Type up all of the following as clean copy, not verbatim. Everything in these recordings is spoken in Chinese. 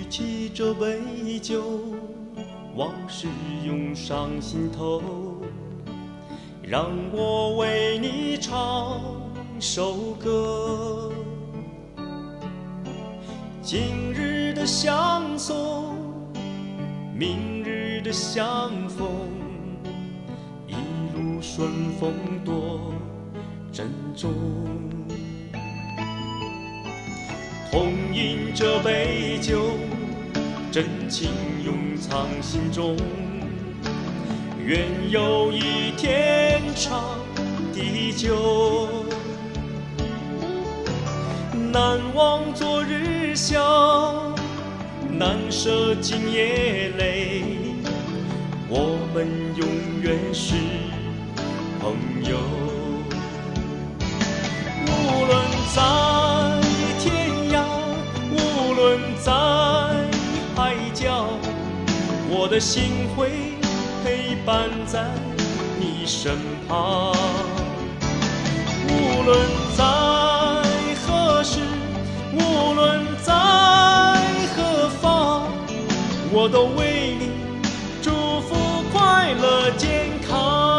起这杯酒，往事涌上心头，让我为你唱首歌。今日的相送，明日的相逢，一路顺风多珍重。同饮这杯酒，真情永藏心中。愿有一天长地久，难忘昨日笑，难舍今夜泪。我们永远是朋友，无论在天涯，无论在海角，我的心会陪伴在你身旁。无论在何时，无论在何方，我都为你祝福快乐健康。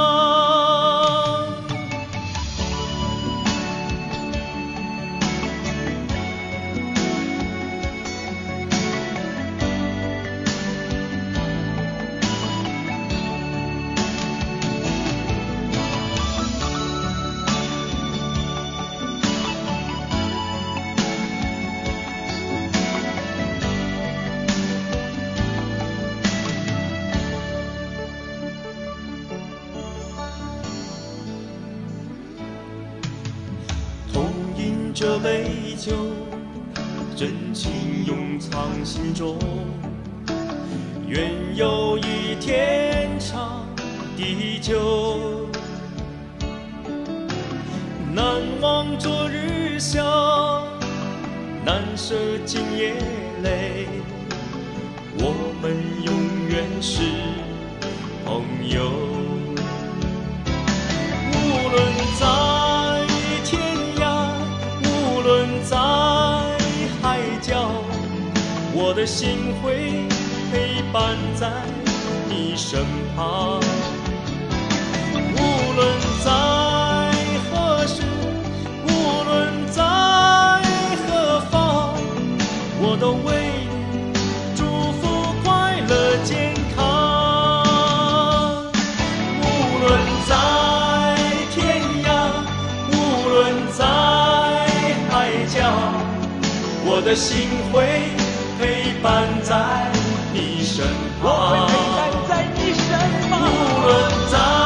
这杯酒，真情永藏心中。愿有一天长地久，难忘昨日笑，难舍今夜泪。我们永远是朋友，无论在在海角，我的心会陪伴在你身旁。无论在何时，无论在何方，我都为你祝福快乐健康。无论在天涯，无论在我的心会陪伴在你身旁， 我会陪伴在你身旁。 无论在